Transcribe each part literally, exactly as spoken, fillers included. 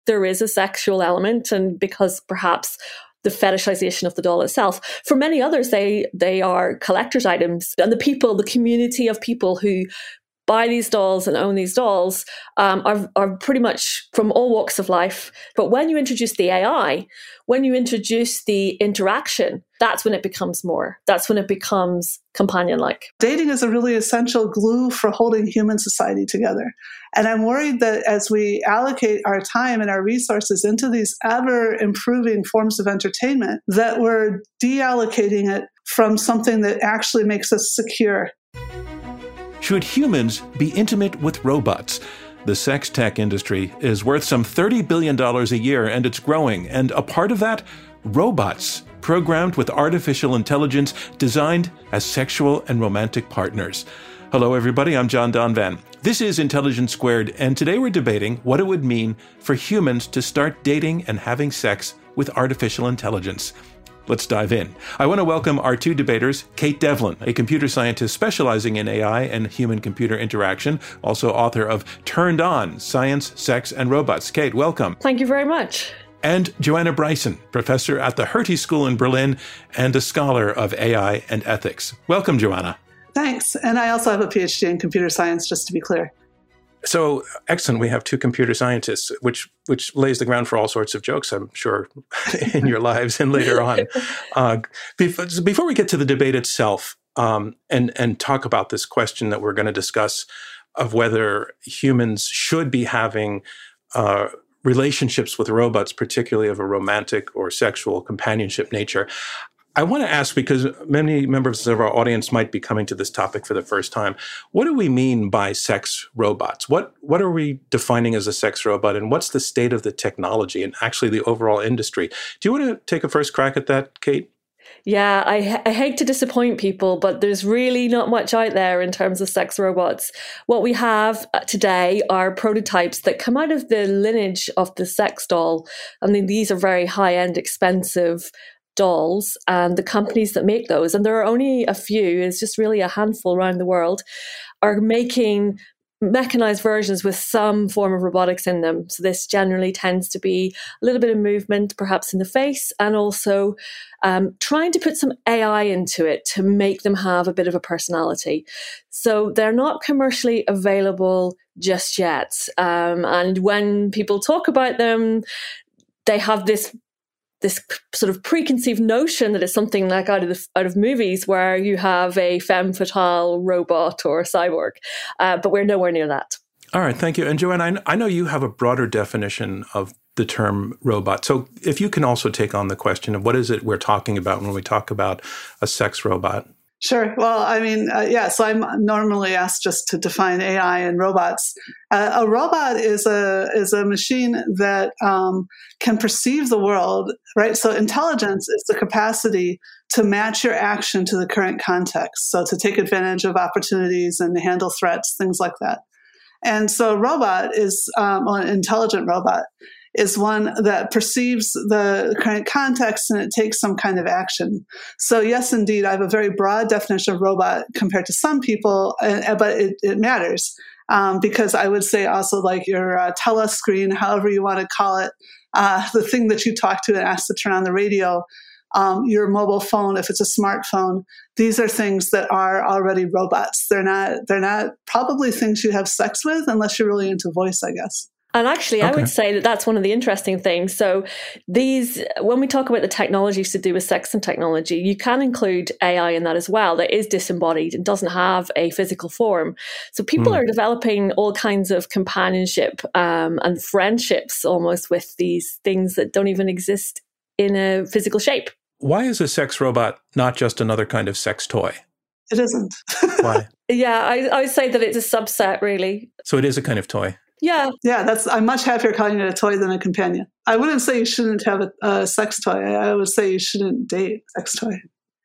there is a sexual element, and because perhaps the fetishization of the doll itself. For many others, they they are collector's items. And the people, the community of people who buy these dolls and own these dolls um, are, are pretty much from all walks of life. But when you introduce the A I, when you introduce the interaction, that's when it becomes more. That's when it becomes companion-like. Dating is a really essential glue for holding human society together. And I'm worried that as we allocate our time and our resources into these ever-improving forms of entertainment, that we're deallocating it from something that actually makes us secure. Should humans be intimate with robots? The sex tech industry is worth some thirty billion dollars a year, and it's growing. And a part of that? Robots, programmed with artificial intelligence, designed as sexual and romantic partners. Hello, everybody. I'm John Donvan. This is Intelligence Squared, and today we're debating what it would mean for humans to start dating and having sex with artificial intelligence. Let's dive in. I want to welcome our two debaters, Kate Devlin, a computer scientist specializing in A I and human-computer interaction, also author of Turned On, Science, Sex, and Robots. Kate, welcome. Thank you very much. And Joanna Bryson, professor at the Hertie School in Berlin and a scholar of A I and ethics. Welcome, Joanna. Thanks. And I also have a PhD in computer science, just to be clear. So, excellent. We have two computer scientists, which which lays the ground for all sorts of jokes, I'm sure, in your lives and later on. Uh, before, before we get to the debate itself um, and, and talk about this question that we're going to discuss of whether humans should be having uh, relationships with robots, particularly of a romantic or sexual companionship nature, I want to ask, because many members of our audience might be coming to this topic for the first time, what do we mean by sex robots? What what are we defining as a sex robot, and what's the state of the technology and actually the overall industry? Do you want to take a first crack at that, Kate? Yeah, I, I hate to disappoint people, but there's really not much out there in terms of sex robots. What we have today are prototypes that come out of the lineage of the sex doll. I mean, these are very high-end, expensive dolls, and the companies that make those, and there are only a few, it's just really a handful around the world, are making mechanized versions with some form of robotics in them. So this generally tends to be a little bit of movement, perhaps in the face, and also um, trying to put some A I into it to make them have a bit of a personality. So they're not commercially available just yet. Um, and when people talk about them, they have this this sort of preconceived notion that it's something like out of the, out of movies where you have a femme fatale robot or a cyborg, uh, but we're nowhere near that. All right, thank you. And Joanne, I, I know you have a broader definition of the term robot. So if you can also take on the question of what is it we're talking about when we talk about a sex robot? Sure. Well, I mean, uh, yeah, so I'm normally asked just to define A I and robots. Uh, a robot is a is a machine that um, can perceive the world, right? So intelligence is the capacity to match your action to the current context. So to take advantage of opportunities and handle threats, things like that. And so a robot is, um, well, an intelligent robot is one that perceives the current context and it takes some kind of action. So yes, indeed, I have a very broad definition of robot compared to some people, uh, but it, it matters um, because I would say also like your uh, telescreen, however you want to call it, uh, the thing that you talk to and ask to turn on the radio, um, your mobile phone, if it's a smartphone, these are things that are already robots. They're not, they're not probably things you have sex with unless you're really into voice, I guess. And actually, okay. I would say that that's one of the interesting things. So these, when we talk about the technologies to do with sex and technology, you can include A I in that as well. That is disembodied and doesn't have a physical form. So people mm. are developing all kinds of companionship um, and friendships almost with these things that don't even exist in a physical shape. Why is a sex robot not just another kind of sex toy? It isn't. Why? Yeah, I, I would say that it's a subset, really. So it is a kind of toy. Yeah. Yeah, that's. I'm much happier calling it a toy than a companion. I wouldn't say you shouldn't have a, a sex toy. I would say you shouldn't date a sex toy.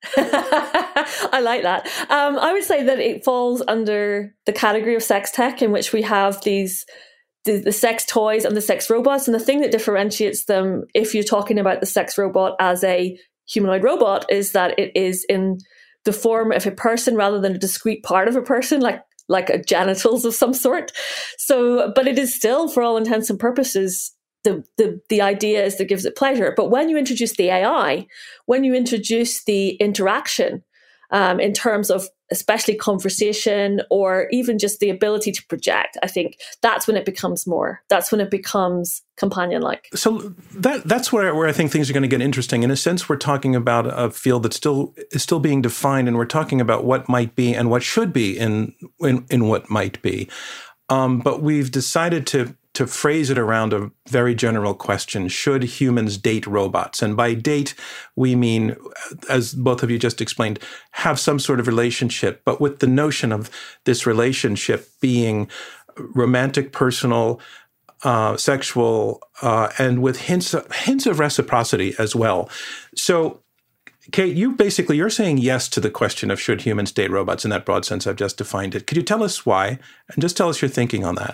I like that. Um, I would say that it falls under the category of sex tech in which we have these the, the sex toys and the sex robots. And the thing that differentiates them, if you're talking about the sex robot as a humanoid robot, is that it is in the form of a person rather than a discrete part of a person, like like a genitals of some sort. So, but it is still, for all intents and purposes, the, the, the ideas that gives it pleasure. But when you introduce the A I, when you introduce the interaction um, in terms of especially conversation or even just the ability to project, I think that's when it becomes more. That's when it becomes companion-like. So that that's where, where I think things are going to get interesting. In a sense, we're talking about a field that still is still being defined, and we're talking about what might be and what should be in in, in what might be. Um, but we've decided to to phrase it around a very general question: should humans date robots? And by date, we mean, as both of you just explained, have some sort of relationship, but with the notion of this relationship being romantic, personal, uh, sexual, uh, and with hints of, hints of reciprocity as well. So, Kate, you basically, you're saying yes to the question of should humans date robots in that broad sense I've just defined it. Could you tell us why? And just tell us your thinking on that.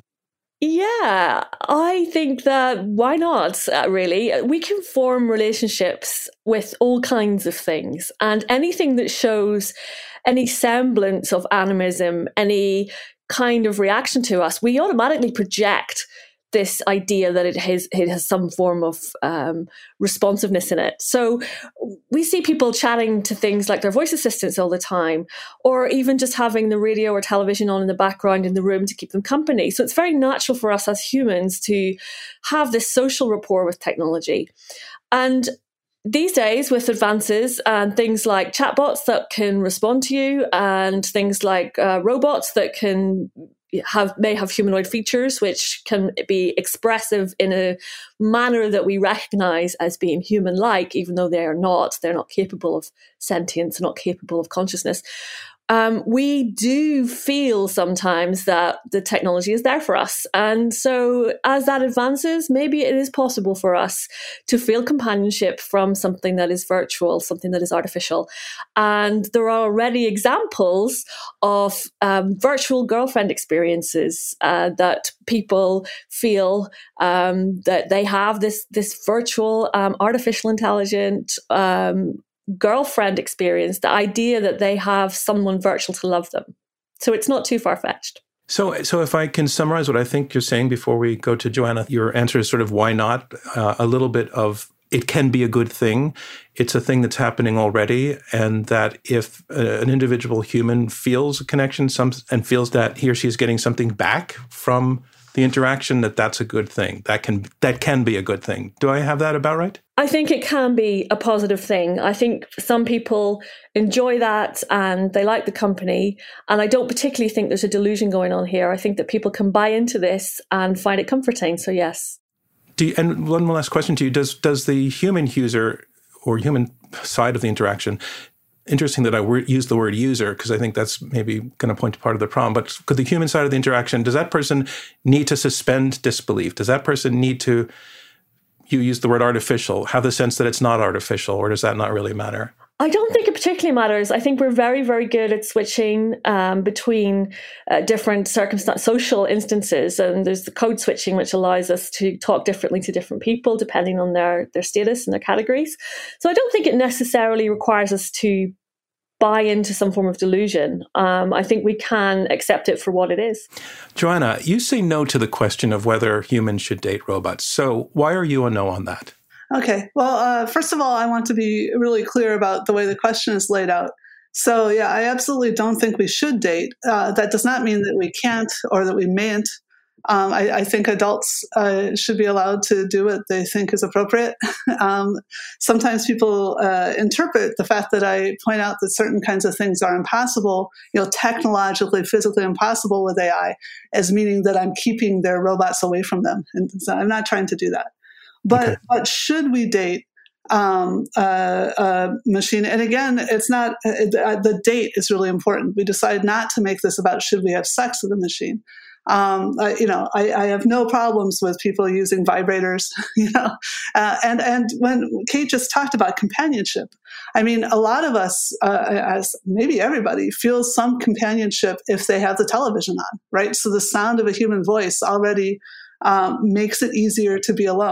Yeah, I think that why not, uh, really? We can form relationships with all kinds of things, and anything that shows any semblance of animism, any kind of reaction to us, we automatically project this idea that it has it has some form of um, responsiveness in it. So we see people chatting to things like their voice assistants all the time, or even just having the radio or television on in the background in the room to keep them company. So it's very natural for us as humans to have this social rapport with technology. And these days, with advances and things like chatbots that can respond to you, and things like uh, robots that can have may have humanoid features, which can be expressive in a manner that we recognize as being human-like, even though they are not. They're not capable of sentience, not capable of consciousness. Um, we do feel sometimes that the technology is there for us. And so as that advances, maybe it is possible for us to feel companionship from something that is virtual, something that is artificial. And there are already examples of um, virtual girlfriend experiences uh, that people feel um, that they have this, this virtual um, artificial intelligent um girlfriend experience, the idea that they have someone virtual to love them. So it's not too far-fetched. So so if I can summarize what I think you're saying before we go to Joanna, your answer is sort of why not? Uh, a little bit of it can be a good thing. It's a thing that's happening already, and that if uh, an individual human feels a connection some, and feels that he or she is getting something back from the interaction, that that's a good thing. That can that can be a good thing. Do I have that about right? I think it can be a positive thing. I think some people enjoy that and they like the company. And I don't particularly think there's a delusion going on here. I think that people can buy into this and find it comforting. So yes. Do you, and one last question to you. Does does the human user or human side of the interaction, interesting that I word, use the word user, because I think that's maybe going to point to part of the problem, but could the human side of the interaction, does that person need to suspend disbelief? Does that person need to, you use the word artificial, have the sense that it's not artificial, or does that not really matter? I don't think it particularly matters. I think we're very, very good at switching um, between uh, different circumstance, social instances. And there's the code switching, which allows us to talk differently to different people depending on their, their status and their categories. So I don't think it necessarily requires us to buy into some form of delusion. Um, I think we can accept it for what it is. Joanna, you say no to the question of whether humans should date robots. So why are you a no on that? Okay. Well, uh, first of all, I want to be really clear about the way the question is laid out. So, yeah, I absolutely don't think we should date. Uh, that does not mean that we can't or that we mayn't. Um, I, I think adults uh, should be allowed to do what they think is appropriate. um, sometimes people uh, interpret the fact that I point out that certain kinds of things are impossible, you know, technologically, physically impossible with A I, as meaning that I'm keeping their robots away from them. And so I'm not trying to do that. But okay. But should we date um, uh, a machine? And again, it's not uh, the date is really important. We decide not to make this about should we have sex with a machine. Um, I, you know, I, I have no problems with people using vibrators. You know, uh, and and when Kate just talked about companionship, I mean, a lot of us, uh, as maybe everybody, feels some companionship if they have the television on, right? So the sound of a human voice already um, makes it easier to be alone.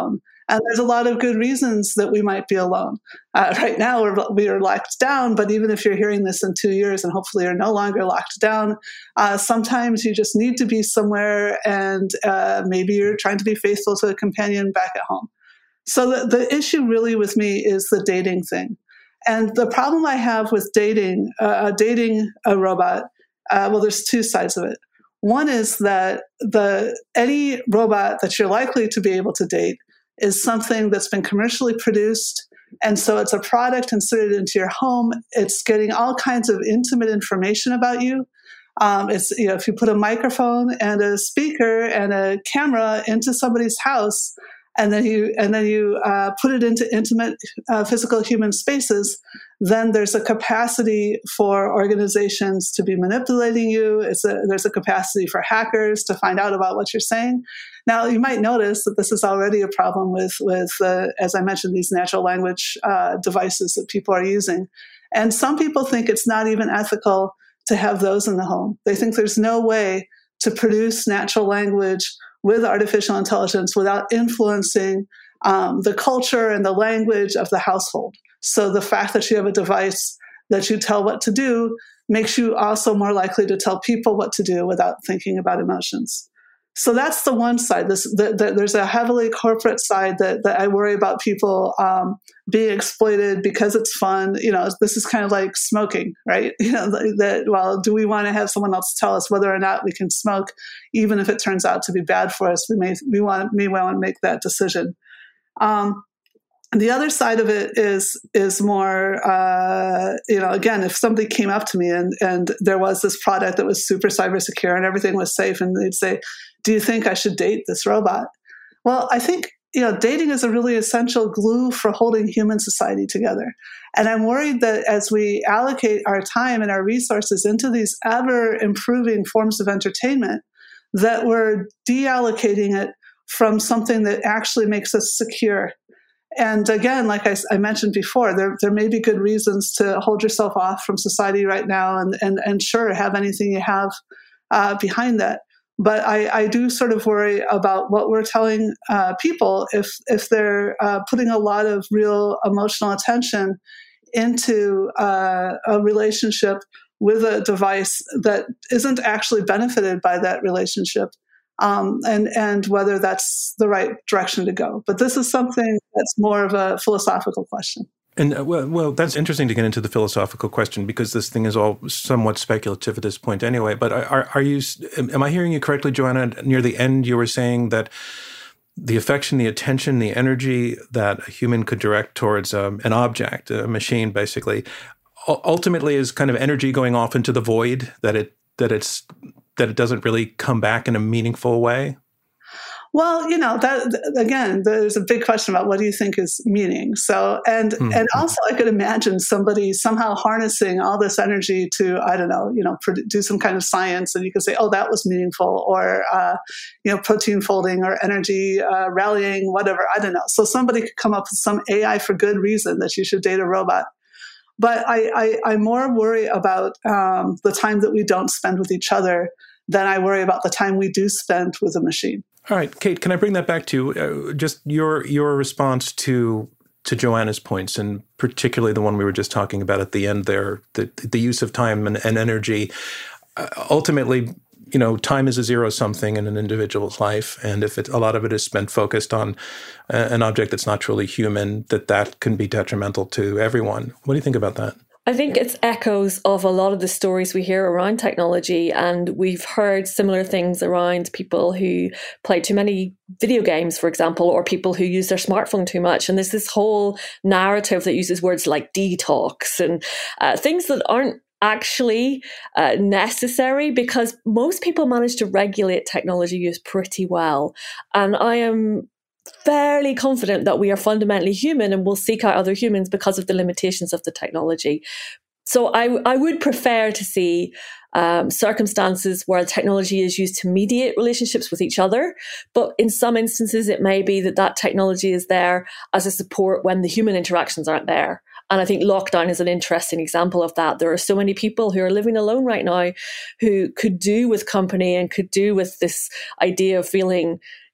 And there's a lot of good reasons that we might be alone. Uh, right now, we're, we are locked down, but even if you're hearing this in two years and hopefully you're no longer locked down, uh, sometimes you just need to be somewhere, and uh, maybe you're trying to be faithful to a companion back at home. So the, the issue really with me is the dating thing. And the problem I have with dating, uh, dating a robot, uh, well, there's two sides of it. One is that the any robot that you're likely to be able to date is something that's been commercially produced. And so it's a product inserted into your home. It's getting all kinds of intimate information about you. Um, it's, you know, if you put a microphone and a speaker and a camera into somebody's house, and then you and then you uh, put it into intimate uh, physical human spaces, then there's a capacity for organizations to be manipulating you. It's a, there's a capacity for hackers to find out about what you're saying. Now, you might notice that this is already a problem with, with uh, as I mentioned, these natural language uh, devices that people are using. And some people think it's not even ethical to have those in the home. They think there's no way to produce natural language with artificial intelligence without influencing um, the culture and the language of the household. So the fact that you have a device that you tell what to do makes you also more likely to tell people what to do without thinking about emotions. So that's the one side. This, the, the, there's a heavily corporate side that, that I worry about people um, being exploited because it's fun. You know, this is kind of like smoking, right? You know, that, well, do we want to have someone else tell us whether or not we can smoke, even if it turns out to be bad for us? We may we want we want to make that decision. Um, The other side of it is is more, uh, you know, again, if somebody came up to me and, and there was this product that was super cyber secure and everything was safe, and they'd say, do you think I should date this robot? Well, I think, you know, dating is a really essential glue for holding human society together. And I'm worried that as we allocate our time and our resources into these ever improving forms of entertainment, that we're deallocating it from something that actually makes us secure. And again, like I, I mentioned before, there there may be good reasons to hold yourself off from society right now, and and and sure, have anything you have uh, behind that. But I, I do sort of worry about what we're telling uh, people if if they're uh, putting a lot of real emotional attention into uh, a relationship with a device that isn't actually benefited by that relationship. Um, and, and whether that's the right direction to go. But this is something that's more of a philosophical question. And uh, well, well, that's interesting to get into the philosophical question, because this thing is all somewhat speculative at this point anyway. But are, are you, am I hearing you correctly, Joanna? Near the end, you were saying that the affection, the attention, the energy that a human could direct towards um, an object, a machine, basically, ultimately is kind of energy going off into the void, that it that it's that it doesn't really come back in a meaningful way? Well, you know, that again, there's a big question about what do you think is meaning. So, and mm-hmm. and also, I could imagine somebody somehow harnessing all this energy to, I don't know, you know, do some kind of science, and you could say, oh, that was meaningful, or uh, you know, protein folding, or energy uh, rallying, whatever. I don't know. So somebody could come up with some A I for good reason that you should date a robot. But I, I, I more worry about um, the time that we don't spend with each other than I worry about the time we do spend with a machine. All right, Kate, can I bring that back to you? Uh, just your your response to to Joanna's points, and particularly the one we were just talking about at the end there, the the use of time and, and energy. Uh, ultimately, you know, time is a zero-sum thing in an individual's life, and if it, a lot of it is spent focused on a, an object that's not truly human, that that can be detrimental to everyone. What do you think about that? I think it's echoes of a lot of the stories we hear around technology, and we've heard similar things around people who play too many video games, for example, or people who use their smartphone too much. And there's this whole narrative that uses words like detox and uh, things that aren't actually uh, necessary, because most people manage to regulate technology use pretty well. And I am fairly confident that we are fundamentally human and will seek out other humans because of the limitations of the technology. So I, I would prefer to see um, circumstances where technology is used to mediate relationships with each other. But in some instances, it may be that that technology is there as a support when the human interactions aren't there. And I think lockdown is an interesting example of that. There are so many people who are living alone right now who could do with company and could do with this idea of feeling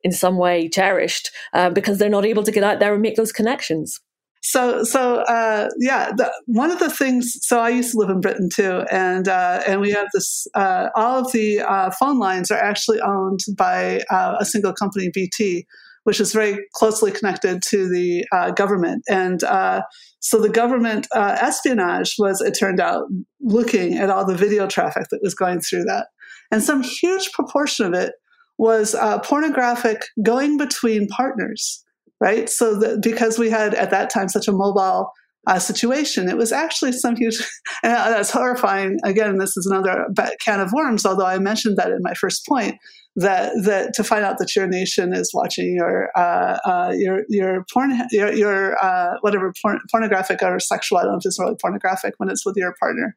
in some way cherished uh, because they're not able to get out there and make those connections. So, so uh, yeah, the, one of the things. So, I used to live in Britain too, and uh, and we have this. Uh, all of the uh, phone lines are actually owned by uh, a single company, B T, which is very closely connected to the uh, government. And uh, so, the government uh, espionage was, it turned out, looking at all the video traffic that was going through that, and some huge proportion of it was uh, pornographic going between partners. Right. So that because we had at that time such a mobile uh, situation, it was actually some huge, and that's horrifying. Again, this is another can of worms, although I mentioned that in my first point, that that to find out that your nation is watching your uh, uh, your your porn, your, your uh, whatever porn, pornographic or sexual, I don't know if it's really pornographic when it's with your partner.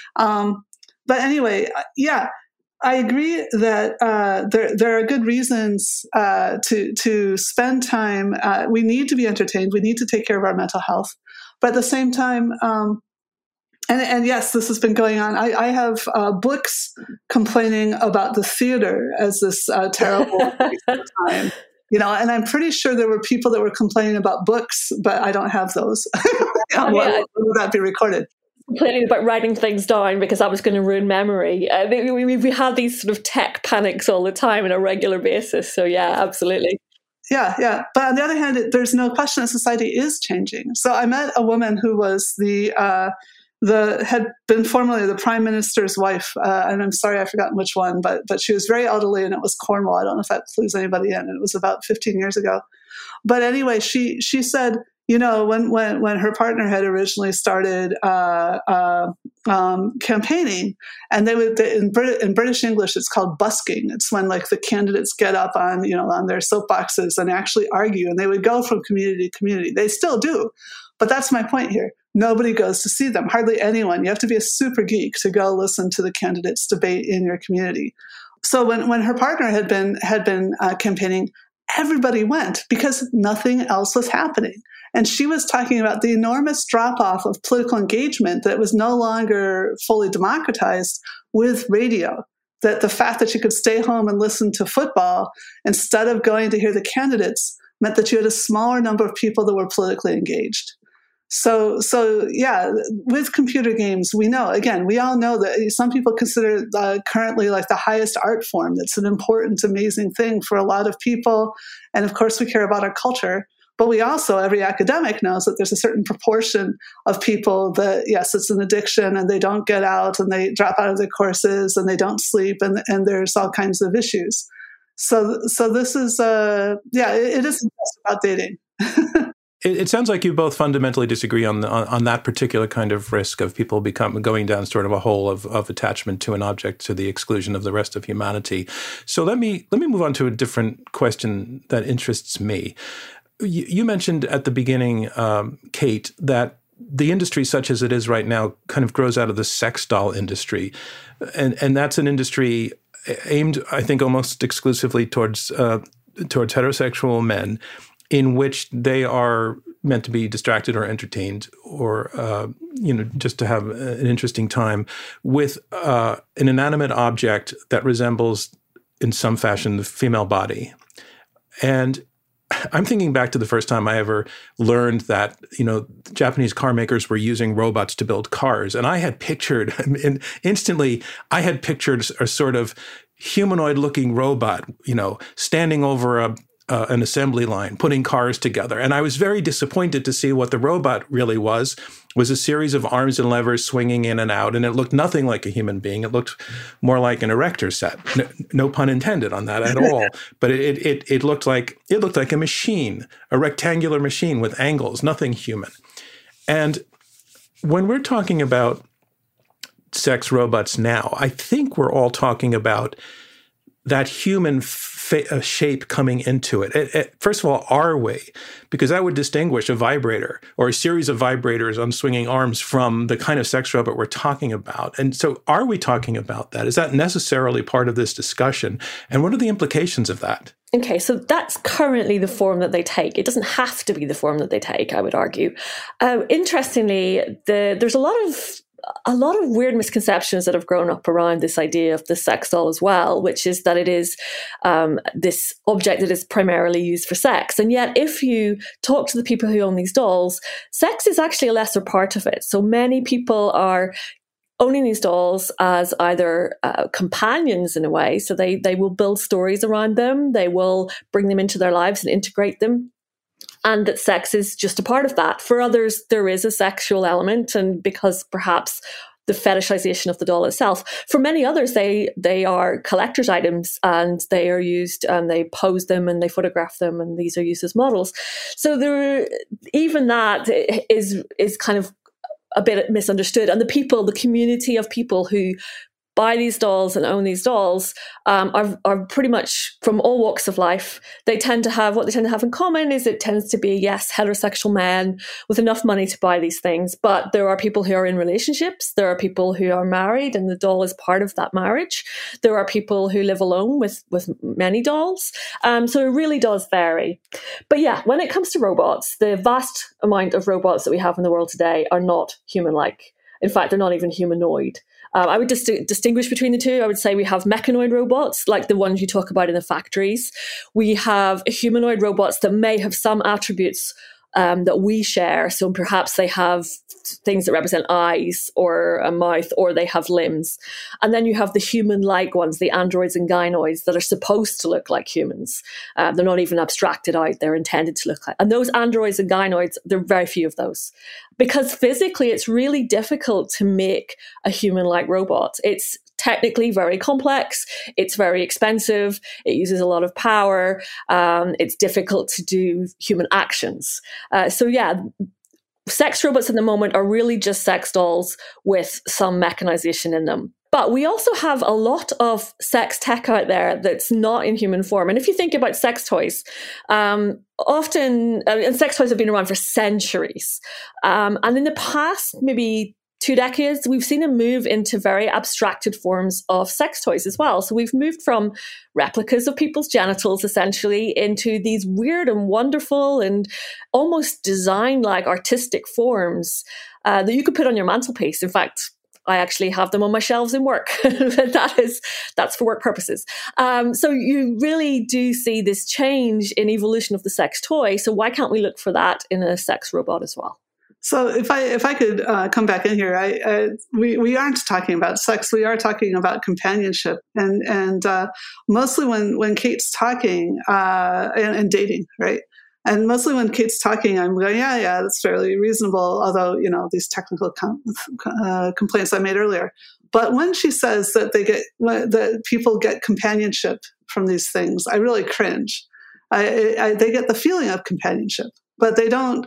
Um, but anyway, yeah. I agree that uh, there there are good reasons uh, to to spend time. Uh, we need to be entertained. We need to take care of our mental health, but at the same time, um, and and yes, this has been going on. I, I have uh, books complaining about the theater as this uh, terrible time. You know, and I'm pretty sure there were people that were complaining about books, but I don't have those. you know, yeah. why would that be recorded? Complaining about writing things down because that was going to ruin memory. Uh, we, we, we have these sort of tech panics all the time on a regular basis. So yeah, absolutely. Yeah, yeah. But on the other hand, it, there's no question that society is changing. So I met a woman who was the uh, the had been formerly the prime minister's wife, uh, and I'm sorry I've forgotten which one, but but she was very elderly, and it was Cornwall. I don't know if that clues anybody in. And it was about fifteen years ago. But anyway, she she said, you know, when, when, when her partner had originally started uh, uh, um, campaigning, and they would in, Brit- in British English, it's called busking. It's when like the candidates get up on you know on their soapboxes and actually argue, and they would go from community to community. They still do, but that's my point here. Nobody goes to see them. Hardly anyone. You have to be a super geek to go listen to the candidates debate in your community. So when when her partner had been had been uh, campaigning, everybody went because nothing else was happening. And she was talking about the enormous drop-off of political engagement that was no longer fully democratized with radio. That the fact that you could stay home and listen to football instead of going to hear the candidates meant that you had a smaller number of people that were politically engaged. So, so yeah, with computer games, we know, again, we all know that some people consider uh, currently like the highest art form. It's an important, amazing thing for a lot of people. And of course, we care about our culture. But we also, every academic knows that there's a certain proportion of people that, yes, it's an addiction and they don't get out and they drop out of their courses and they don't sleep and, and there's all kinds of issues. So, so this is, uh, yeah, it, it isn't just about dating. It, it sounds like you both fundamentally disagree on, the, on on that particular kind of risk of people become going down sort of a hole of, of attachment to an object to the exclusion of the rest of humanity. So let me let me move on to a different question that interests me. You, you mentioned at the beginning, um, Kate, that the industry such as it is right now kind of grows out of the sex doll industry, and and that's an industry aimed, I think, almost exclusively towards uh, towards heterosexual men, in which they are meant to be distracted or entertained or, uh, you know, just to have an interesting time with uh, an inanimate object that resembles in some fashion the female body. And I'm thinking back to the first time I ever learned that, you know, Japanese car makers were using robots to build cars. And I had pictured, and instantly I had pictured a sort of humanoid-looking robot, you know, standing over a Uh, an assembly line, putting cars together. And I was very disappointed to see what the robot really was, was a series of arms and levers swinging in and out. And it looked nothing like a human being. It looked more like an erector set. No, no pun intended on that at all. But it, it, it looked like, it looked like a machine, a rectangular machine with angles, nothing human. And when we're talking about sex robots now, I think we're all talking about that human fa- shape coming into it. It, it. First of all, are we? Because that would distinguish a vibrator or a series of vibrators on swinging arms from the kind of sex robot we're talking about. And so are we talking about that? Is that necessarily part of this discussion? And what are the implications of that? Okay, so that's currently the form that they take. It doesn't have to be the form that they take, I would argue. Uh, interestingly, the, there's a lot of a lot of weird misconceptions that have grown up around this idea of the sex doll as well, which is that it is um, this object that is primarily used for sex. And yet, if you talk to the people who own these dolls, sex is actually a lesser part of it. So many people are owning these dolls as either uh, companions in a way. So they they will build stories around them. They will bring them into their lives and integrate them. And that sex is just a part of that. For others, there is a sexual element, and because perhaps the fetishization of the doll itself. For many others, they they are collector's items, and they are used, and they pose them, and they photograph them, and these are used as models. So there, even that is is kind of a bit misunderstood. And the people, the community of people who buy these dolls and own these dolls um, are, are pretty much from all walks of life. They tend to have, what they tend to have in common is it tends to be, yes, heterosexual men with enough money to buy these things. But there are people who are in relationships. There are people who are married and the doll is part of that marriage. There are people who live alone with, with many dolls. Um, so it really does vary. But yeah, when it comes to robots, the vast amount of robots that we have in the world today are not human-like. In fact, they're not even humanoid. Um, I would just dis- distinguish between the two. I would say we have mechanoid robots, like the ones you talk about in the factories. We have humanoid robots that may have some attributes um, that we share. So perhaps they have things that represent eyes or a mouth, or they have limbs. And then you have the human-like ones, the androids and gynoids, that are supposed to look like humans. Uh, they're not even abstracted out. They're intended to look like. And those androids and gynoids, there are very few of those. Because physically, it's really difficult to make a human-like robot. It's technically very complex. It's very expensive. It uses a lot of power. Um, it's difficult to do human actions. Uh, so yeah, sex robots at the moment are really just sex dolls with some mechanization in them. But we also have a lot of sex tech out there that's not in human form. And if you think about sex toys, um, often, uh, and sex toys have been around for centuries. Um, and in the past, maybe two decades, we've seen a move into very abstracted forms of sex toys as well. So we've moved from replicas of people's genitals, essentially, into these weird and wonderful and almost design-like artistic forms uh, that you could put on your mantelpiece. In fact, I actually have them on my shelves in work. that is, that's for work purposes. Um, so you really do see this change in evolution of the sex toy. So why can't we look for that in a sex robot as well? So if I if I could uh, come back in here, I, I we we aren't talking about sex. We are talking about companionship, and and uh, mostly when when Kate's talking uh, and, and dating, right? And mostly when Kate's talking, I'm going, yeah, yeah, that's fairly reasonable. Although, you know, these technical com- uh, complaints I made earlier. But when she says that they get that people get companionship from these things, I really cringe. I, I, they get the feeling of companionship, but they don't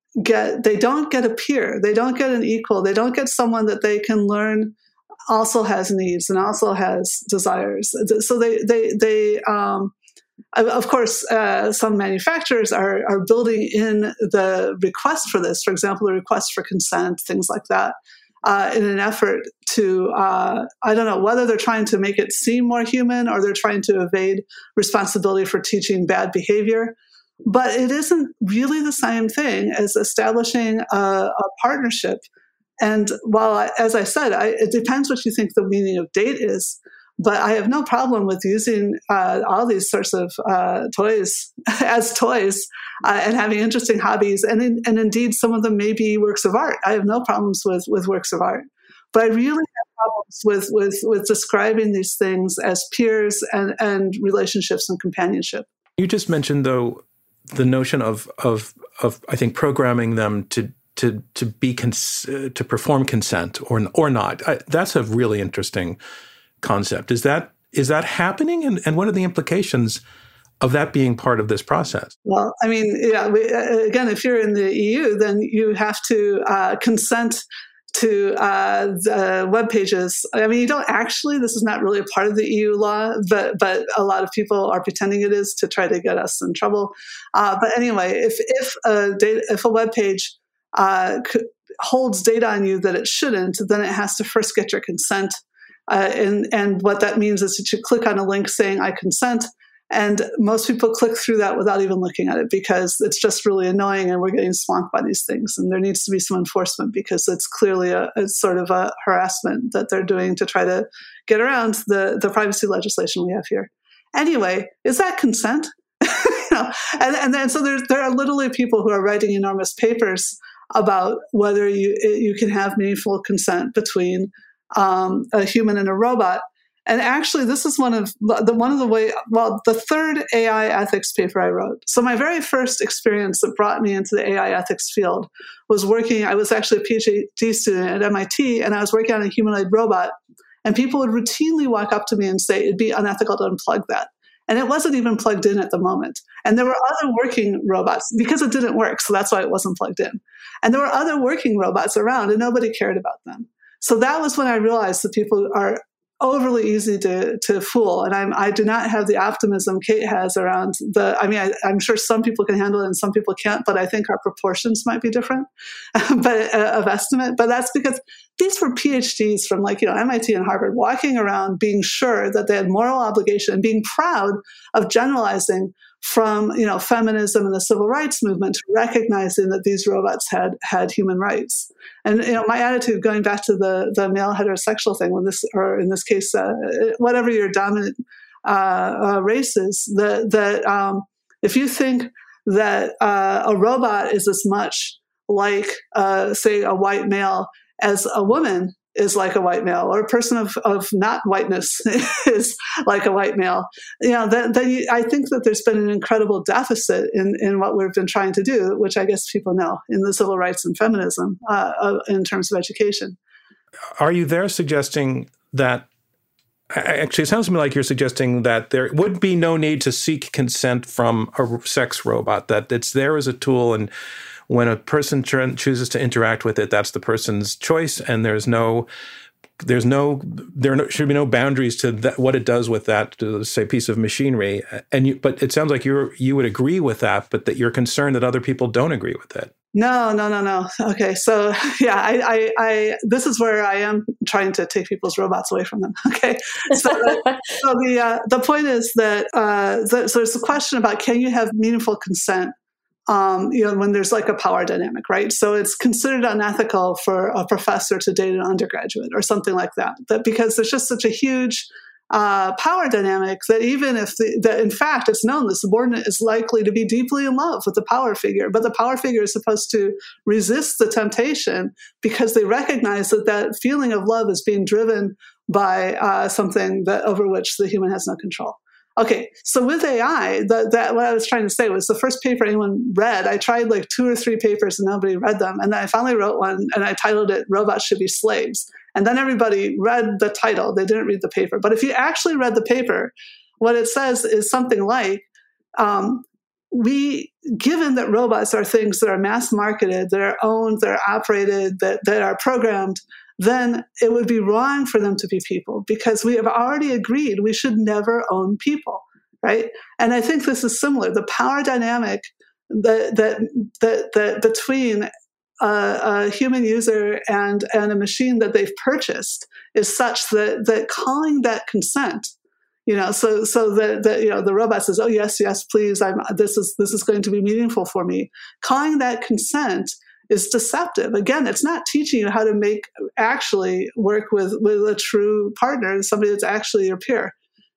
get they don't get a peer. They don't get an equal. They don't get someone that they can learn also has needs and also has desires. So they they they. Um, Of course, uh, some manufacturers are, are building in the request for this, for example, the request for consent, things like that, uh, in an effort to, uh, I don't know, whether they're trying to make it seem more human or they're trying to evade responsibility for teaching bad behavior. But it isn't really the same thing as establishing a, a partnership. And while, I, as I said, I, it depends what you think the meaning of date is. But I have no problem with using uh, all these sorts of uh, toys as toys uh, and having interesting hobbies. And in, and indeed, some of them may be works of art. I have no problems with, with works of art. But I really have problems with, with, with describing these things as peers and, and relationships and companionship. You just mentioned, though, the notion of, of, of I think, programming them to to to be cons- to perform consent or or not. I, that's a really interesting concept. Is that is that happening, and, and what are the implications of that being part of this process? Well, I mean, yeah. We, uh, again, if you're in the E U, then you have to uh, consent to uh, the web pages. I mean, you don't actually. This is not really a part of the E U law, but but a lot of people are pretending it is to try to get us in trouble. Uh, but anyway, if if a data, if a web page uh, holds data on you that it shouldn't, then it has to first get your consent. Uh, and, and what that means is that you click on a link saying, I consent, And most people click through that without even looking at it because it's just really annoying and we're getting swamped by these things. And there needs to be some enforcement because it's clearly a, a sort of a harassment that they're doing to try to get around the, the privacy legislation we have here. Anyway, is that consent? you know, and, and then so there, there are literally people who are writing enormous papers about whether you you can have meaningful consent between um, a human and a robot. And actually, this is one of the one of the way. Well, the third A I ethics paper I wrote. So my very first experience that brought me into the A I ethics field was working. I was actually a PhD student at M I T, and I was working on a humanoid robot. And people would routinely walk up to me and say it'd be unethical to unplug that. And it wasn't even plugged in at the moment. And there were other working robots because it didn't work. So that's why it wasn't plugged in. And there were other working robots around and nobody cared about them. So that was when I realized that people are overly easy to, to fool. And I'm, I do not have the optimism Kate has around the, I mean, I, I'm sure some people can handle it and some people can't, but I think our proportions might be different but uh, of estimate. But that's because these were PhDs from like, you know, M I T and Harvard walking around being sure that they had moral obligation and being proud of generalizing from, you know, feminism and the civil rights movement to recognizing that these robots had had human rights. And, you know, my attitude going back to the, the male heterosexual thing, when this, or in this case, uh, whatever your dominant uh, uh, race is, that, that um, if you think that uh, a robot is as much like, uh, say, a white male as a woman is like a white male, or a person of, of not whiteness is like a white male, you know, then, then you, I think that there's been an incredible deficit in, in what we've been trying to do, which I guess people know in the civil rights and feminism uh, uh, in terms of education. Are you there suggesting that, actually, it sounds to me like you're suggesting that there would be no need to seek consent from a sex robot, that it's there as a tool, and when a person cho- chooses to interact with it, that's the person's choice, and there's no, there's no, there no, should be no boundaries to that, what it does with that, to, say, piece of machinery. And you, but it sounds like you you would agree with that, but that you're concerned that other people don't agree with it. No, no, no, no. Okay, so yeah, I, I, I this is where I am trying to take people's robots away from them. Okay, so, so the uh, the point is that uh, the, so there's a question about can you have meaningful consent. Um, you know, when there's like a power dynamic, right? So it's considered unethical for a professor to date an undergraduate or something like that. That because there's just such a huge uh, power dynamic that even if the, that in fact it's known the subordinate is likely to be deeply in love with the power figure, but the power figure is supposed to resist the temptation because they recognize that that feeling of love is being driven by uh, something that over which the human has no control. Okay, so with A I, the, that what I was trying to say was the first paper anyone read, I tried like two or three papers and nobody read them. And then I finally wrote one and I titled it, Robots Should Be Slaves. And then everybody read the title. They didn't read the paper. But if you actually read the paper, what it says is something like, um, we, given that robots are things that are mass marketed, that are owned, that are operated, that, that are programmed, then it would be wrong for them to be people because we have already agreed we should never own people, right? And I think this is similar. The power dynamic that that that, that between a, a human user and, and a machine that they've purchased is such that that calling that consent, you know, so so that the, you know the robot says, "Oh yes, yes, please, I'm this is this is going to be meaningful for me." Calling that consent is deceptive. Again, it's not teaching you how to make actually work with, with a true partner, somebody that's actually your peer.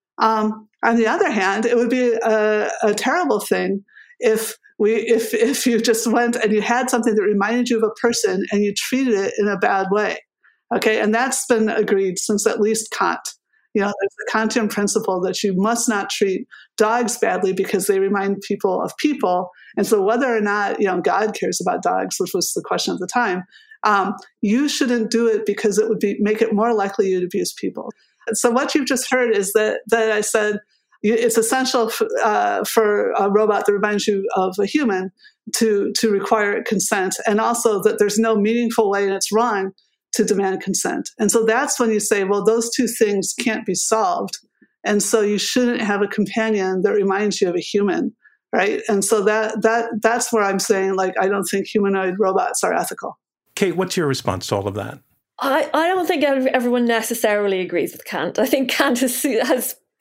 Um, on the other hand, it would be a, a terrible thing if we if if you just went and you had something that reminded you of a person and you treated it in a bad way. Okay, and that's been agreed since at least Kant. You know, there's the Kantian principle that you must not treat dogs badly because they remind people of people. And so whether or not, you know, God cares about dogs, which was the question at the time, um, you shouldn't do it because it would be make it more likely you'd abuse people. And so what you've just heard is that, that I said it's essential f- uh, for a robot that reminds you of a human to, to require consent, and also that there's no meaningful way, and it's wrong, to demand consent. And so that's when you say, well, those two things can't be solved. And so you shouldn't have a companion that reminds you of a human, right? And so that that that's where I'm saying, like, I don't think humanoid robots are ethical. Kate, what's your response to all of that? I, I don't think everyone necessarily agrees with Kant. I think Kant has, has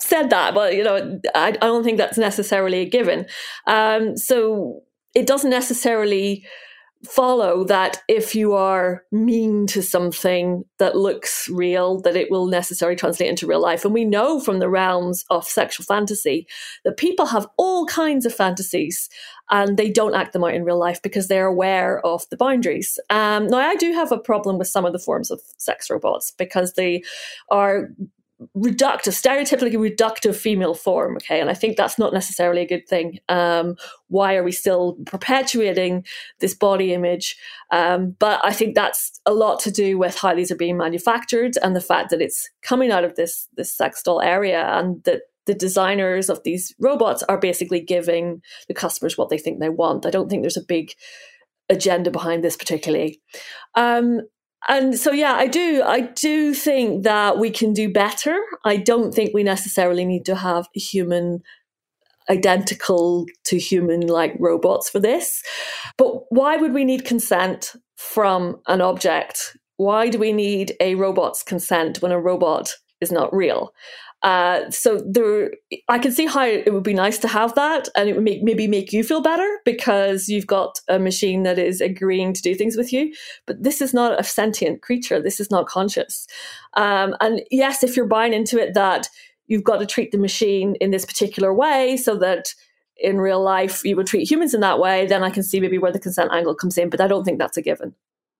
said that, but you know, I, I don't think that's necessarily a given. Um, so it doesn't necessarily follow that if you are mean to something that looks real, that it will necessarily translate into real life. And we know from the realms of sexual fantasy that people have all kinds of fantasies and they don't act them out in real life because they're aware of the boundaries. Um, now, I do have a problem with some of the forms of sex robots because they are reductive, stereotypically reductive female form, okay? And I think that's not necessarily a good thing. Um, why are we still perpetuating this body image? Um, but I think that's a lot to do with how these are being manufactured and the fact that it's coming out of this, this sex doll area, and that the designers of these robots are basically giving the customers what they think they want. I don't think there's a big agenda behind this particularly. Um, And so, yeah, I do. I do think that we can do better. I don't think we necessarily need to have human, identical to human like robots for this. But why would we need consent from an object? Why do we need a robot's consent when a robot is not real? Uh, so there, I can see how it would be nice to have that, and it would make, maybe make you feel better because you've got a machine that is agreeing to do things with you. But this is not a sentient creature. This is not conscious. Um, and yes, if you're buying into it that you've got to treat the machine in this particular way so that in real life you would treat humans in that way, then I can see maybe where the consent angle comes in. But I don't think that's a given.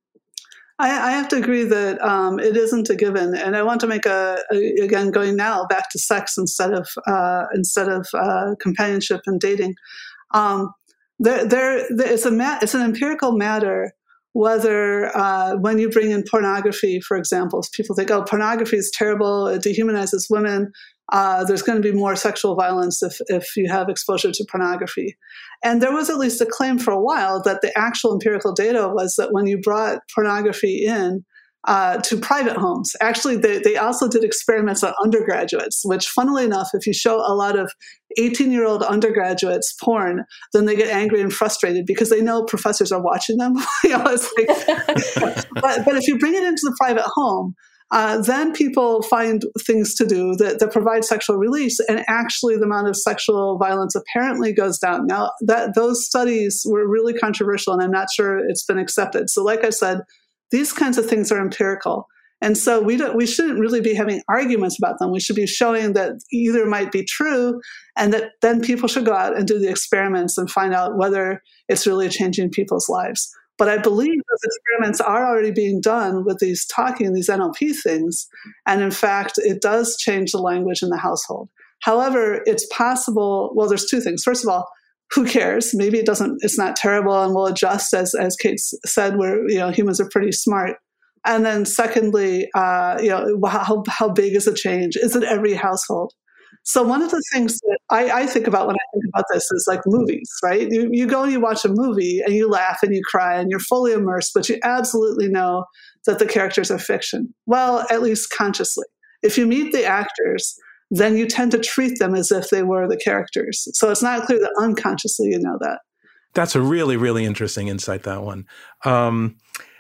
I, I have to agree that um, it isn't a given, and I want to make a, a again going now back to sex instead of uh, instead of uh, companionship and dating. Um, there, there, there it's a ma- it's an empirical matter whether uh, when you bring in pornography, for example, people think, oh, pornography is terrible, it dehumanizes women. Uh, there's going to be more sexual violence if, if you have exposure to pornography. And there was at least a claim for a while that the actual empirical data was that when you brought pornography in uh, to private homes, actually they, they also did experiments on undergraduates, which funnily enough, if you show a lot of eighteen-year-old undergraduates porn, then they get angry and frustrated because they know professors are watching them. you know, it's like, but, but if you bring it into the private home, Uh, then people find things to do that, that provide sexual release, and actually the amount of sexual violence apparently goes down. Now, that those studies were really controversial, and I'm not sure it's been accepted. So like I said, these kinds of things are empirical. And so we don't, we shouldn't really be having arguments about them. We should be showing that either might be true, and that then people should go out and do the experiments and find out whether it's really changing people's lives. But I believe those experiments are already being done with these talking, these N L P things. And in fact, it does change the language in the household. However, it's possible, well, there's two things. First of all, who cares? Maybe it doesn't, it's not terrible and we'll adjust, as, as Kate said, where, you know, humans are pretty smart. And then secondly, uh, you know, how, how big is a change? Is it every household? So one of the things that I, I think about when I think about this is like movies, right? You, you go and you watch a movie and you laugh and you cry and you're fully immersed, but you absolutely know that the characters are fiction. Well, at least consciously. If you meet the actors, then you tend to treat them as if they were the characters. So it's not clear that unconsciously you know that. That's a really, really interesting insight, that one. Um,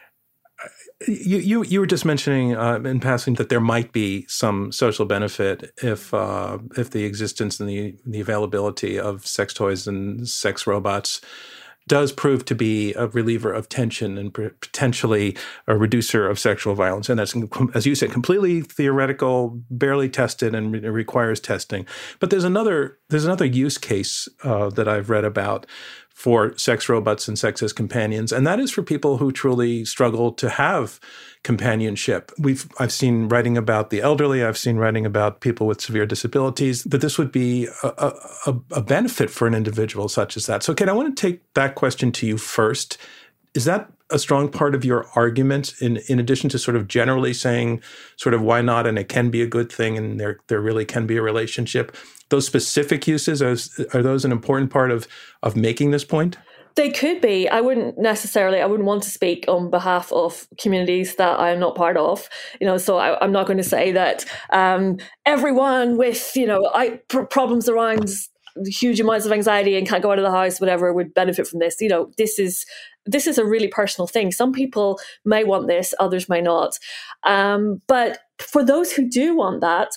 You, you you were just mentioning uh, in passing that there might be some social benefit if uh, if the existence and the the availability of sex toys and sex robots does prove to be a reliever of tension and potentially a reducer of sexual violence. And that's, as you said, completely theoretical, barely tested, and it requires testing. But there's another there's another use case uh, that I've read about for sex robots and sex as companions, and that is for people who truly struggle to have companionship. We've I've seen writing about the elderly, I've seen writing about people with severe disabilities, that this would be a, a, a benefit for an individual such as that. So, Kate, I want to take that question to you first. Is that a strong part of your argument, in, in addition to sort of generally saying sort of why not, and it can be a good thing, and there there really can be a relationship? Those specific uses, are, are those an important part of, of making this point? They could be. I wouldn't necessarily, I wouldn't want to speak on behalf of communities that I'm not part of, you know, so I, I'm not going to say that um, everyone with, you know, I, pr- problems around huge amounts of anxiety and can't go out of the house, whatever, would benefit from this. You know, this is this is a really personal thing. Some people may want this, others may not. Um, but for those who do want that,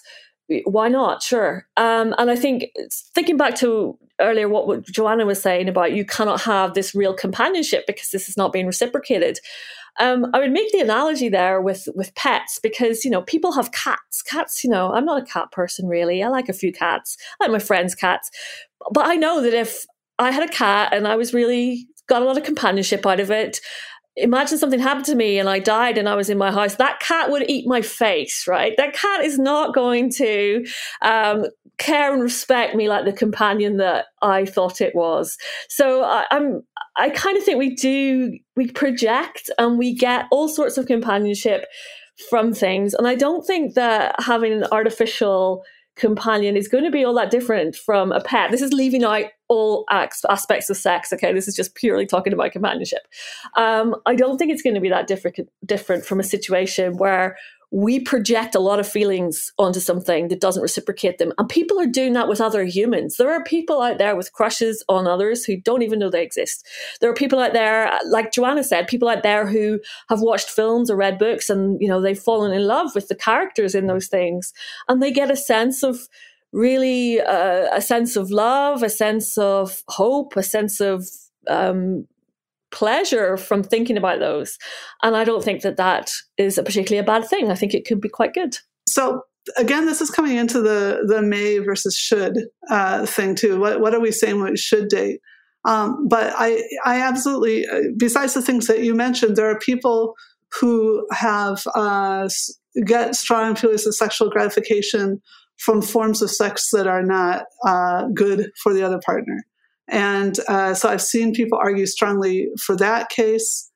why not? Sure. Um, and I think thinking back to earlier what, what Joanna was saying about you cannot have this real companionship because this is not being reciprocated. Um, I would make the analogy there with, with pets because, you know, people have cats. Cats, you know, I'm not a cat person really. I like a few cats. I like my friends' cats. But I know that if I had a cat and I was really got a lot of companionship out of it, imagine something happened to me and I died and I was in my house, that cat would eat my face, right? That cat is not going to um, care and respect me like the companion that I thought it was. So I, I'm, I kind of think we do, we project and we get all sorts of companionship from things. And I don't think that having an artificial companion is going to be all that different from a pet. This is leaving out all aspects of sex. Okay, this is just purely talking about companionship. Um, I don't think it's going to be that different different from a situation where we project a lot of feelings onto something that doesn't reciprocate them. And people are doing that with other humans. There are people out there with crushes on others who don't even know they exist. There are people out there, like Joanna said, people out there who have watched films or read books and, you know, they've fallen in love with the characters in those things. And they get a sense of really uh, a sense of love, a sense of hope, a sense of um, pleasure from thinking about those. And I don't think that that is a particularly a bad thing. I think it could be quite good. So again, this is coming into the the may versus should uh, thing too. What what are we saying we should date? Um, but I I absolutely, besides the things that you mentioned, there are people who have uh, get strong feelings of sexual gratification from forms of sex that are not uh, good for the other partner. And uh, so I've seen people argue strongly for that case.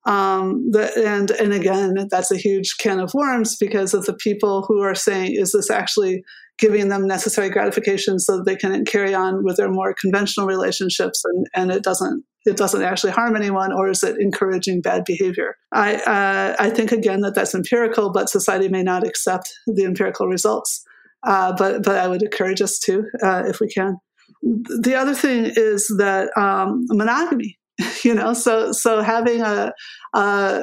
Um, the, and, and again, that's a huge can of worms because of the people who are saying, is this actually giving them necessary gratification so that they can carry on with their more conventional relationships and, and it doesn't it doesn't actually harm anyone, or is it encouraging bad behavior? I, uh, I think, again, that that's empirical, but society may not accept the empirical results. Uh, but, but I would encourage us to, uh, if we can. The other thing is that um, monogamy, you know, so so having a, a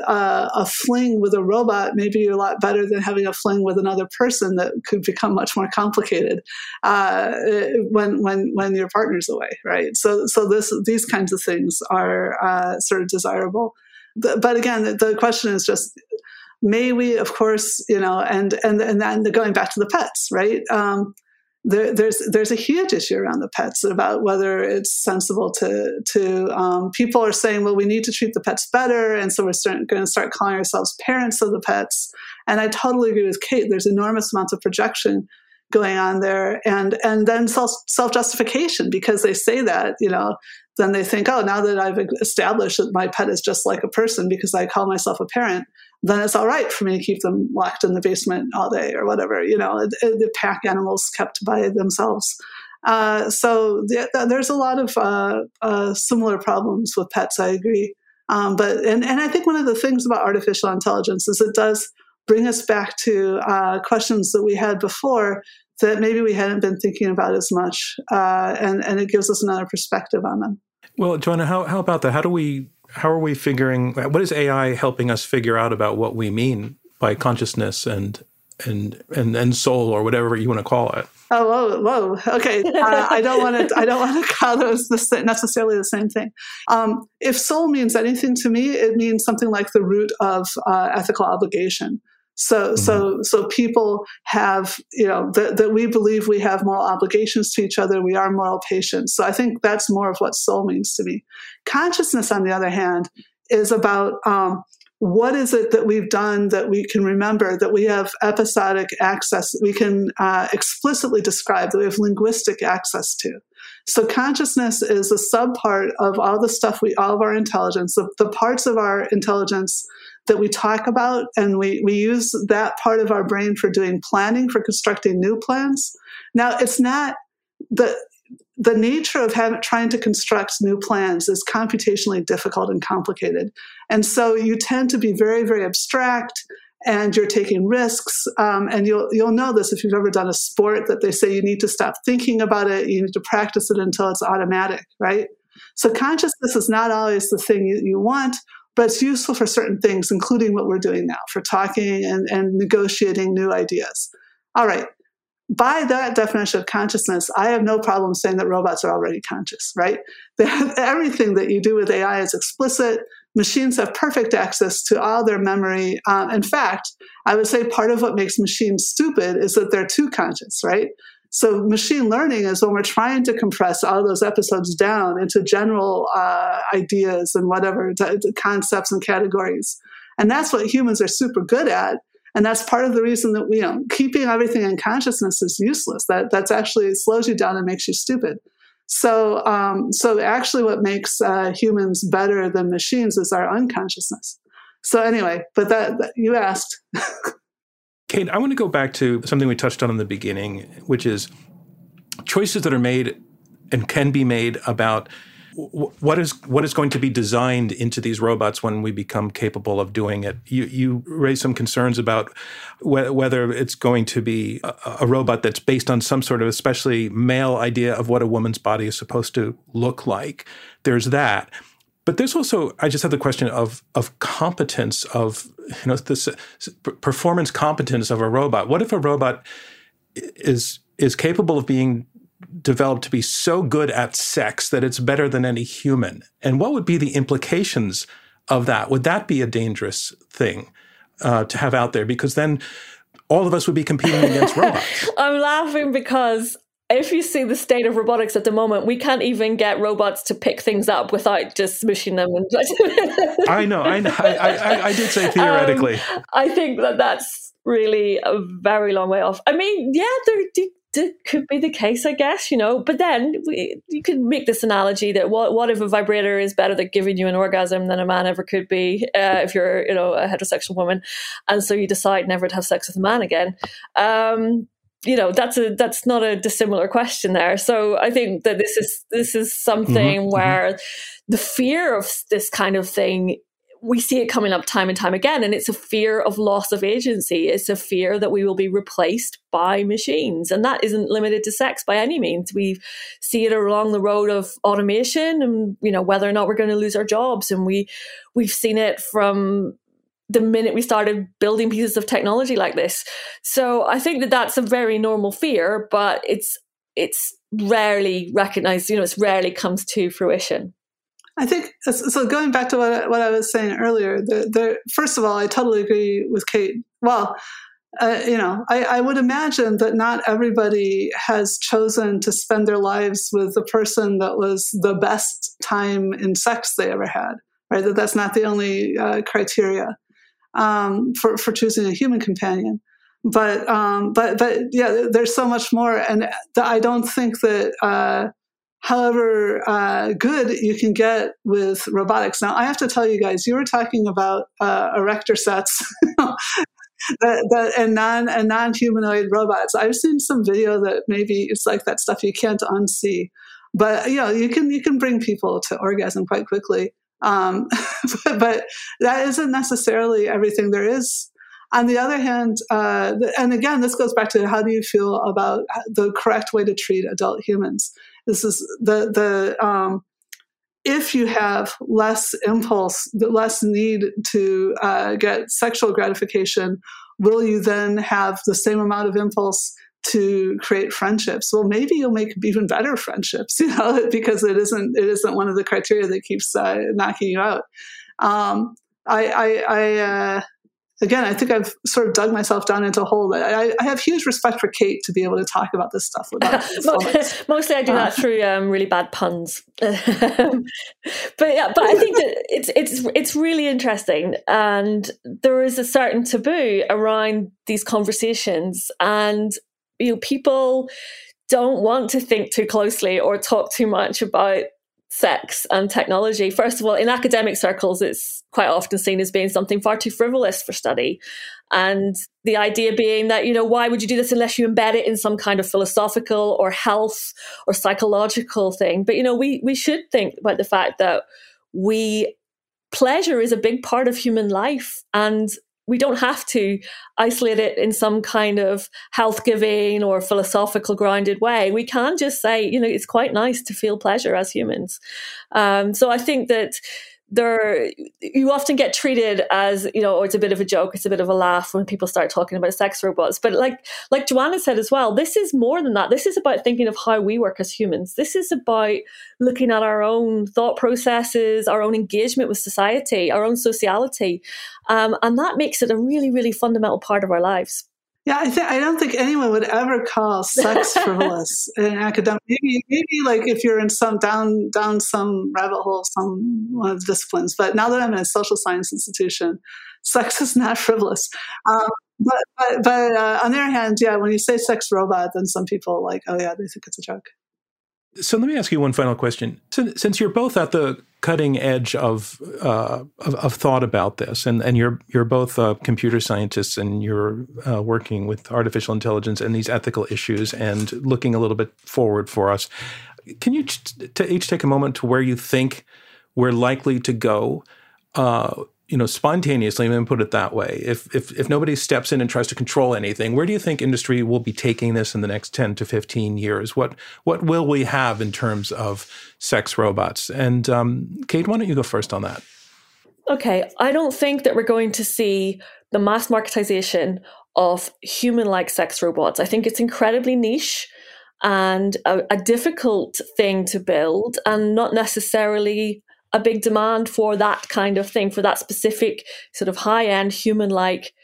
a fling with a robot may be a lot better than having a fling with another person that could become much more complicated uh, when when when your partner's away, right? So so this these kinds of things are uh, sort of desirable, but again, the, the question is just, may we, of course, you know, and and and then going back to the pets, right? Um, There, there's there's a huge issue around the pets about whether it's sensible to to um, people are saying, well, we need to treat the pets better, and so we're start, going to start calling ourselves parents of the pets. And I totally agree with Kate. There's enormous amounts of projection going on there, and and then self self justification because they say that, you know, then they think, oh, now that I've established that my pet is just like a person because I call myself a parent, then it's all right for me to keep them locked in the basement all day or whatever, you know, the pack animals kept by themselves. Uh, so the, there's a lot of uh, uh, similar problems with pets, I agree. Um, but and, and I think one of the things about artificial intelligence is it does bring us back to uh, questions that we had before that maybe we hadn't been thinking about as much, uh, and, and it gives us another perspective on them. Well, Joanna, how, how about that? How do we, how are we figuring, what is A I helping us figure out about what we mean by consciousness and and and, and soul, or whatever you want to call it? Oh, whoa, whoa. Okay. Uh, I don't want to, I don't want to call those the, necessarily the same thing. Um, if soul means anything to me, it means something like the root of uh, ethical obligation. So, mm-hmm. so, so people have, you know, that, that we believe we have moral obligations to each other. We are moral patients. So I think that's more of what soul means to me. Consciousness, on the other hand, is about, um, what is it that we've done that we can remember, that we have episodic access, that we can uh, explicitly describe, that we have linguistic access to. So consciousness is a subpart of all the stuff we, all of our intelligence, the, the parts of our intelligence that we talk about, and we, we use that part of our brain for doing planning, for constructing new plans. Now, it's not the the nature of having, trying to construct new plans is computationally difficult and complicated. And so you tend to be very, very abstract, and you're taking risks. Um, and you'll you'll know this if you've ever done a sport, that they say you need to stop thinking about it, you need to practice it until it's automatic, right? So consciousness is not always the thing you, you want, but it's useful for certain things, including what we're doing now, for talking and, and negotiating new ideas. All right. by that definition of consciousness, I have no problem saying that robots are already conscious, right? They have, everything that you do with A I is explicit. Machines have perfect access to all their memory. Um, in fact, I would say part of what makes machines stupid is that they're too conscious, right? So machine learning is when we're trying to compress all those episodes down into general uh, ideas and whatever, t- t- concepts and categories. And that's what humans are super good at. And that's part of the reason that we, you know, keeping everything in consciousness is useless. That that's actually it slows you down and makes you stupid. So, um, so actually, what makes uh, humans better than machines is our unconsciousness. So anyway, but that, that you asked. Kate, I want to go back to something we touched on in the beginning, which is choices that are made and can be made about what is what is going to be designed into these robots when we become capable of doing it. You you raised some concerns about wh- whether it's going to be a, a robot that's based on some sort of especially male idea of what a woman's body is supposed to look like. There's that. But there's also, I just have the question of of competence of, you know, this performance competence of a robot. What if a robot is is capable of being developed to be so good at sex that it's better than any human? And what would be the implications of that? Would that be a dangerous thing uh, to have out there? Because then all of us would be competing against robots. I'm laughing because if you see the state of robotics at the moment, we can't even get robots to pick things up without just smishing them. And I know, I know. I, I, I did say theoretically. Um, I think that that's really a very long way off. I mean, yeah, there, there could be the case, I guess, you know. But then we, you could make this analogy that what what if a vibrator is better at giving you an orgasm than a man ever could be uh, if you're, you know, a heterosexual woman, and so you decide never to have sex with a man again. Um, You know, that's a that's not a dissimilar question there. So I think that this is this is something mm-hmm, where mm-hmm. the fear of this kind of thing, we see it coming up time and time again, and it's a fear of loss of agency. It's a fear that we will be replaced by machines, and that isn't limited to sex by any means. We see it along the road of automation, and you know whether or not we're going to lose our jobs, and we we've seen it from the minute we started building pieces of technology like this. So I think that that's a very normal fear, but it's it's rarely recognized, you know, it's rarely comes to fruition. I think, so going back to what, what I was saying earlier, the, the, first of all, I totally agree with Kate. Well, uh, you know, I, I would imagine that not everybody has chosen to spend their lives with the person that was the best time in sex they ever had, right? That that's not the only uh, criteria. Um, for, for choosing a human companion. But, um, but, but yeah, there's so much more. And I don't think that, uh, however, uh, good you can get with robotics. Now, I have to tell you guys, you were talking about, uh, erector sets that, that, and non, and non-humanoid robots. I've seen some video that maybe it's like that stuff you can't unsee, but you know, you can, you can bring people to orgasm quite quickly. Um, but, but that isn't necessarily everything there is. On the other hand, uh, and again, this goes back to how do you feel about the correct way to treat adult humans? This is the, the, um, if you have less impulse, less need to uh, get sexual gratification, will you then have the same amount of impulse to create friendships? Well, maybe you'll make even better friendships, you know, because it isn't it isn't one of the criteria that keeps uh, knocking you out. Um, I, I, I uh, again, I think I've sort of dug myself down into a hole. I, I have huge respect for Kate to be able to talk about this stuff without mostly I do that uh, through um, really bad puns. But yeah, but I think that it's it's it's really interesting, and there is a certain taboo around these conversations, and you know, people don't want to think too closely or talk too much about sex and technology. First of all, in academic circles, it's quite often seen as being something far too frivolous for study. And the idea being that, you know, why would you do this unless you embed it in some kind of philosophical or health or psychological thing? But, you know, we we should think about the fact that we pleasure is a big part of human life, and we don't have to isolate it in some kind of health-giving or philosophical grounded way. We can just say, you know, it's quite nice to feel pleasure as humans. Um, so I think that there, you often get treated as, you know, oh, it's a bit of a joke, it's a bit of a laugh when people start talking about sex robots. But like, like Joanna said as well, this is more than that. This is about thinking of how we work as humans. This is about looking at our own thought processes, our own engagement with society, our own sociality. Um, and that makes it a really, really fundamental part of our lives. Yeah, I think I don't think anyone would ever call sex frivolous in academic. Maybe, maybe like if you're in some down down some rabbit hole, some one of the disciplines. But now that I'm in a social science institution, sex is not frivolous. Um, but but, but uh, on the other hand, yeah, when you say sex robot, then some people are like, oh yeah, they think it's a joke. So let me ask you one final question. Since you're both at the cutting edge of uh, of, of thought about this, and, and you're you're both uh, computer scientists, and you're uh, working with artificial intelligence and these ethical issues, and looking a little bit forward for us, can you t- t- each take a moment to where you think we're likely to go? Uh, you know, spontaneously, let me put it that way. If, if if nobody steps in and tries to control anything, where do you think industry will be taking this in the next ten to fifteen years? What what will we have in terms of sex robots? And um, Kate, why don't you go first on that? Okay, I don't think that we're going to see the mass marketization of human-like sex robots. I think it's incredibly niche and a, a difficult thing to build, and not necessarily a big demand for that kind of thing, for that specific sort of high-end human-like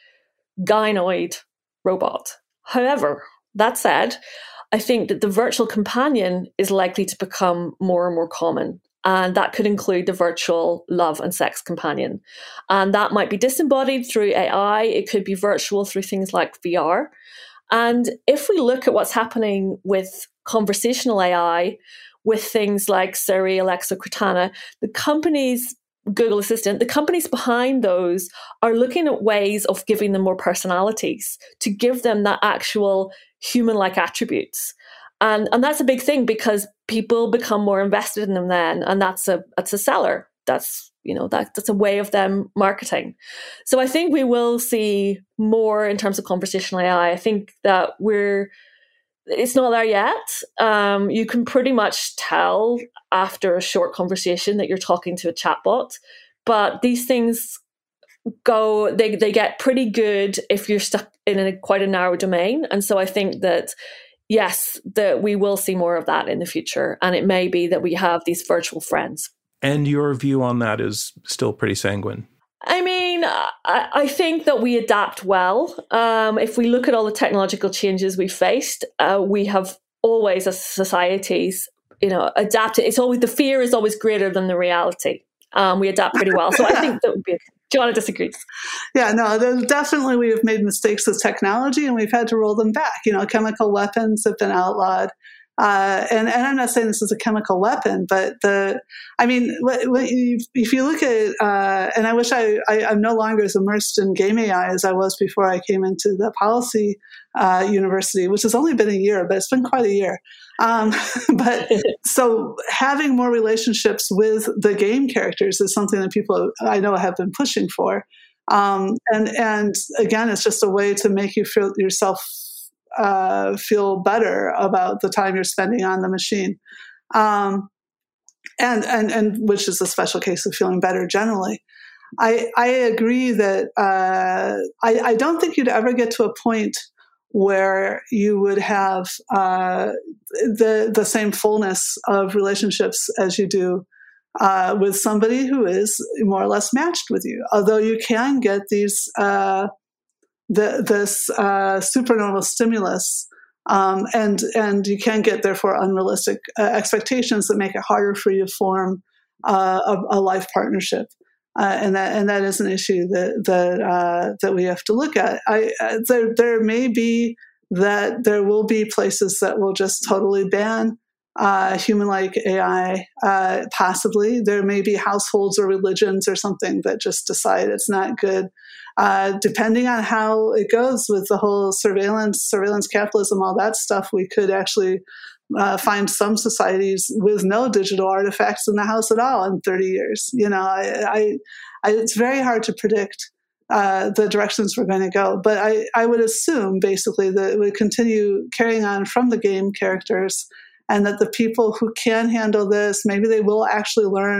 gynoid robot. However, that said, I think that the virtual companion is likely to become more and more common. And that could include the virtual love and sex companion. And that might be disembodied through A I. It could be virtual through things like V R. And if we look at what's happening with conversational A I, with things like Siri, Alexa, Cortana, the companies, Google Assistant, the companies behind those are looking at ways of giving them more personalities, to give them that actual human-like attributes. And, and that's a big thing, because people become more invested in them then, and that's a that's a seller. That's, you know, that, that's a way of them marketing. So I think we will see more in terms of conversational A I. I think that we're It's not there yet. Um, you can pretty much tell after a short conversation that you're talking to a chatbot. But these things go, they, they get pretty good if you're stuck in a, quite a narrow domain. And so I think that, yes, that we will see more of that in the future. And it may be that we have these virtual friends. And your view on that is still pretty sanguine. I mean, I, I think that we adapt well. Um, if we look at all the technological changes we've faced, uh, we have always, as societies, you know, adapted. It's always, the fear is always greater than the reality. Um, we adapt pretty well. So I think that would be, Joanna disagrees. Yeah, no, definitely we have made mistakes with technology, and we've had to roll them back. You know, chemical weapons have been outlawed. Uh, and, and I'm not saying this is a chemical weapon, but the, I mean, if you look at, uh, and I wish I, I, I'm no longer as immersed in game A I as I was before I came into the policy uh, university, which has only been a year, but it's been quite a year. Um, but so having more relationships with the game characters is something that people I know have been pushing for. Um, and, and again, it's just a way to make you feel yourself Uh, feel better about the time you're spending on the machine, um, and and and which is a special case of feeling better generally. I I agree that uh, I I don't think you'd ever get to a point where you would have uh, the the same fullness of relationships as you do uh, with somebody who is more or less matched with you. Although you can get these. Uh, The, this uh, supernormal stimulus, um, and and you can get therefore unrealistic uh, expectations that make it harder for you to form uh, a, a life partnership, uh, and that and that is an issue that that uh, that we have to look at. I uh, there there may be that there will be places that will just totally ban uh, human-like A I. Uh, possibly there may be households or religions or something that just decide it's not good. Uh, depending on how it goes with the whole surveillance, surveillance capitalism, all that stuff, we could actually uh, find some societies with no digital artifacts in the house at all in thirty years. You know, I, I, I, it's very hard to predict uh, the directions we're going to go. But I, I would assume basically that it would continue carrying on from the game characters, and that the people who can handle this, maybe they will actually learn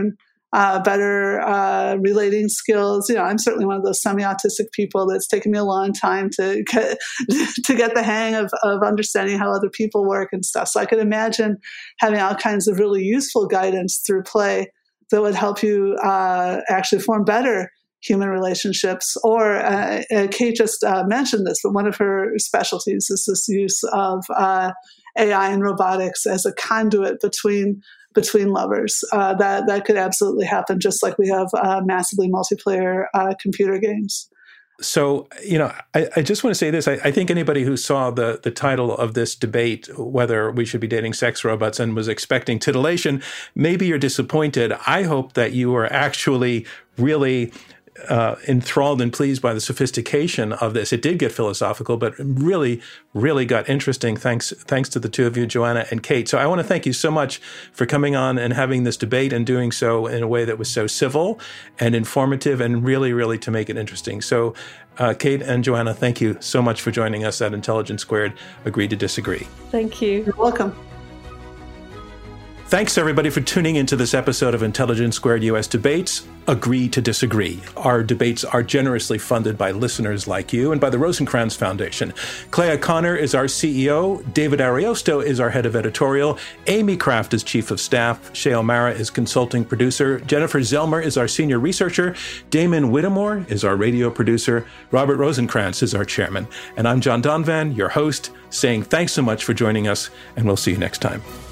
uh, better uh, relating skills. You know, I'm certainly one of those semi-autistic people that's taken me a long time to get, to get the hang of, of understanding how other people work and stuff. So I could imagine having all kinds of really useful guidance through play that would help you uh, actually form better human relationships. Or uh, Kate just uh, mentioned this, but one of her specialties is this use of uh, A I and robotics as a conduit between between lovers. Uh, that that could absolutely happen, just like we have uh, massively multiplayer uh, computer games. So, you know, I, I just want to say this. I, I think anybody who saw the the title of this debate, whether we should be dating sex robots, and was expecting titillation, maybe you're disappointed. I hope that you are actually really Uh, enthralled and pleased by the sophistication of this. It did get philosophical, but really, really got interesting. Thanks, thanks to the two of you, Joanna and Kate. So I want to thank you so much for coming on and having this debate and doing so in a way that was so civil and informative and really, really to make it interesting. So, uh, Kate and Joanna, thank you so much for joining us at Intelligence Squared. Agree to Disagree. Thank you. You're welcome. Thanks, everybody, for tuning into this episode of Intelligence Squared U S Debates, Agree to Disagree. Our debates are generously funded by listeners like you and by the Rosencrantz Foundation. Clea Connor is our C E O. David Ariosto is our head of editorial. Amy Kraft is chief of staff. Shay O'Mara is consulting producer. Jennifer Zelmer is our senior researcher. Damon Whittemore is our radio producer. Robert Rosencrantz is our chairman. And I'm John Donvan, your host, saying thanks so much for joining us, and we'll see you next time.